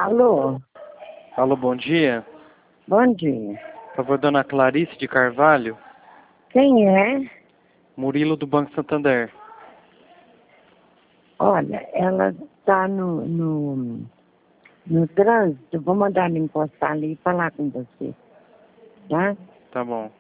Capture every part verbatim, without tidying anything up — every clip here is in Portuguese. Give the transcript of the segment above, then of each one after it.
Alô, Alô, bom dia. bom dia. Por favor, dona Clarice de Carvalho, Quem é? Murilo do Banco Santander. Olha, ela está no, no, no trânsito. Vou mandar ela encostar ali e falar com você, tá? Tá bom.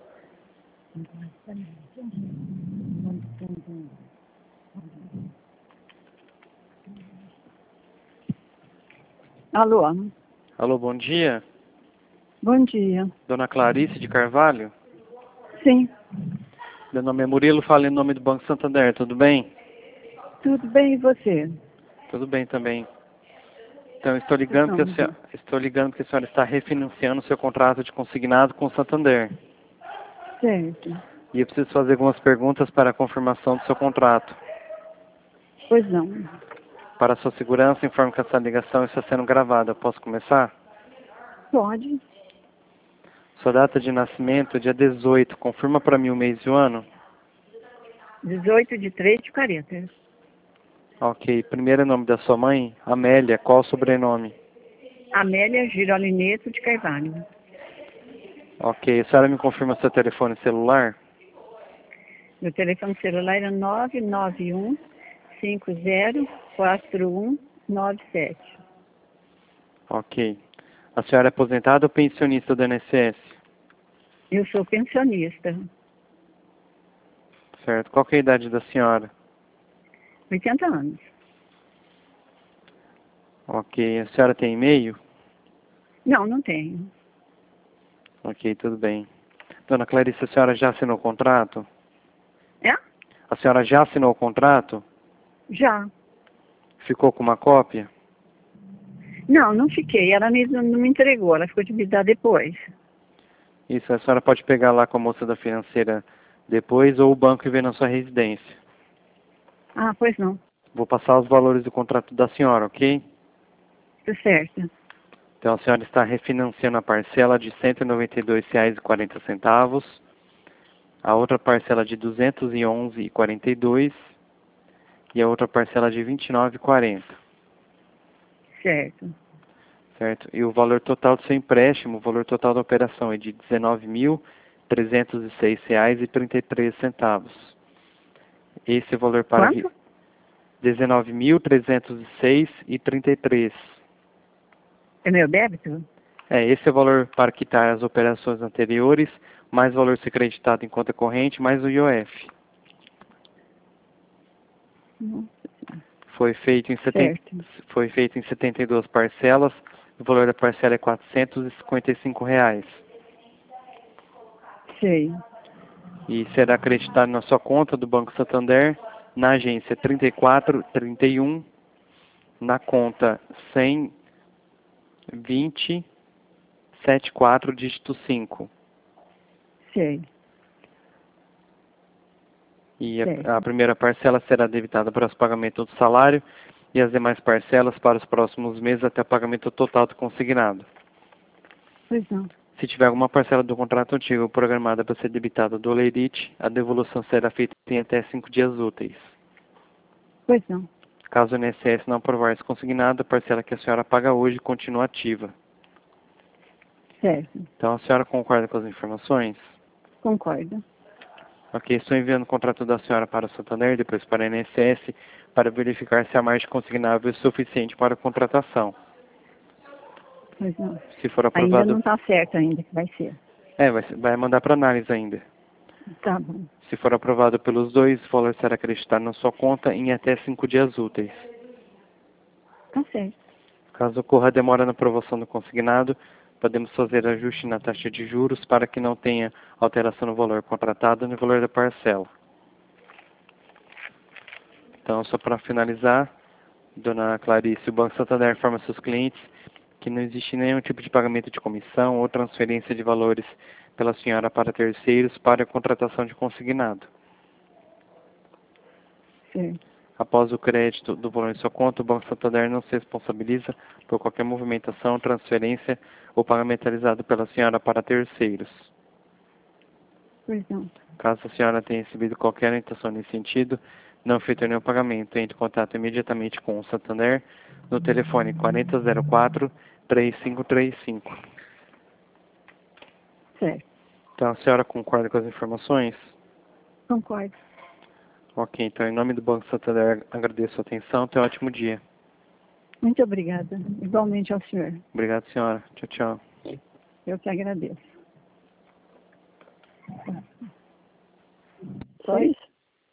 Alô, Alô, bom dia. bom dia. Dona Clarice de Carvalho. Sim, Meu nome é Murilo, falo em nome do Banco Santander, tudo bem? tudo bem e você? Tudo bem também. Então, estou ligando, porque a Então, senhora, estou ligando porque a senhora está refinanciando o seu contrato de consignado com o Santander. certo. E eu preciso fazer algumas perguntas para a confirmação do seu contrato. Pois não. Para a sua segurança, informo que essa ligação está sendo gravada. Eu posso começar? Pode? Sua data de nascimento é dia dezoito. Confirma para mim o mês e o ano? dezoito de três de quarenta. Ok. Primeiro nome da sua mãe? Amélia. Qual o sobrenome? Amélia Girolineto de Carvalho. Ok. A senhora me confirma seu telefone celular? Meu telefone celular é nove nove um cinco zero quatro um nove sete. Ok. A senhora é aposentada ou pensionista do I N S S? Eu sou pensionista. Certo. Qual que é a idade da senhora? oitenta anos. Ok. A senhora tem e-mail? Não, não tenho. Ok, tudo bem. Dona Clarice, a senhora já assinou o contrato? É? A senhora já assinou o contrato? Já. Ficou com uma cópia? Não, não fiquei. Ela me, não me entregou. Ela ficou de me dar depois. Isso, a senhora pode pegar lá com a moça da financeira depois ou o banco e ver na sua residência. Ah, pois não. Vou passar os valores do contrato da senhora, ok? Tá certo. Então a senhora está refinanciando a parcela de cento e noventa e dois reais e quarenta centavos, a outra parcela de duzentos e onze reais e quarenta e dois centavos e a outra parcela de vinte e nove reais e quarenta centavos. Certo. Certo? E o valor total do seu empréstimo, o valor total da operação é de dezenove mil trezentos e seis reais e trinta e três centavos. Esse é o valor para Quanto? dezenove mil trezentos e seis reais e trinta e três centavos. É meu débito? É, esse é o valor para quitar as operações anteriores, mais o valor ser creditado em conta corrente, mais o I O F. Nossa. Foi feito em setenta, Certo. foi feito em setenta e duas parcelas, o valor da parcela é quatrocentos e cinquenta e cinco reais. Sei. E será acreditado na sua conta do Banco Santander, na agência trinta e quatro trinta e um, na conta cem vinte setenta e quatro, dígito cinco. Sei. E Certo. a, a primeira parcela será debitada para os pagamentos do salário e as demais parcelas para os próximos meses até o pagamento total do consignado. Pois não. Se tiver alguma parcela do contrato antigo programada para ser debitada do Olerite, a devolução será feita em até cinco dias úteis. Pois não. Caso o I N S S não aprovar esse consignado, a parcela que a senhora paga hoje continua ativa. Certo. Então a senhora concorda com as informações? Concordo. Ok, estou enviando o contrato da senhora para o Santander, depois para a I N S S, para verificar se a margem consignável é suficiente para a contratação. Pois não. Se for Ainda aprovado, não está certo ainda que vai ser. é, vai, vai mandar para análise ainda. Tá bom. Se for aprovado pelos dois, o valor será acreditado na sua conta em até cinco dias úteis. Tá certo. Caso ocorra demora na aprovação do consignado, podemos fazer ajuste na taxa de juros para que não tenha alteração no valor contratado no valor da parcela. Então, só para finalizar, dona Clarice, o Banco Santander informa seus clientes que não existe nenhum tipo de pagamento de comissão ou transferência de valores pela senhora para terceiros para a contratação de consignado. Certo. Após o crédito do valor em sua conta, o Banco Santander não se responsabiliza por qualquer movimentação, transferência ou pagamento realizado pela senhora para terceiros. Pois não. Caso a senhora tenha recebido qualquer orientação nesse sentido, não feito nenhum pagamento, entre em contato imediatamente com o Santander no telefone quarenta zero quatro, três cinco três cinco. Certo. Então, a senhora concorda com as informações? Concordo. Ok, então, em nome do Banco Santander, agradeço a atenção. Tenha um ótimo dia. Muito obrigada. Igualmente ao senhor. Obrigado, senhora. Tchau, tchau. Eu que agradeço. Só isso.